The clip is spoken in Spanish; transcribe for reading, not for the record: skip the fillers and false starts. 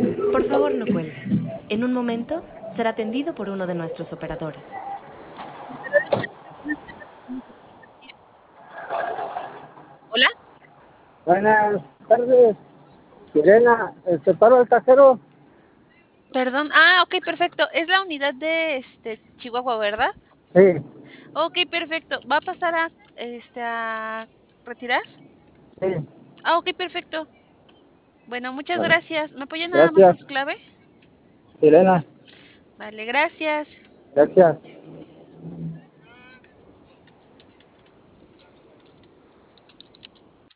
Por favor, no cuelgue. En un momento será atendido por uno de nuestros operadores. Hola, Buenas tardes, Sirena. ¿Paro al cajero? perdón. Ok, perfecto. Es la unidad de Chihuahua, ¿verdad? Sí, Ok, perfecto. ¿Va a pasar a retirar? sí. Ok, perfecto. Bueno, muchas Bueno, gracias. ¿Me apoya nada más con gracias, su clave? Sirena. Vale, gracias. Gracias.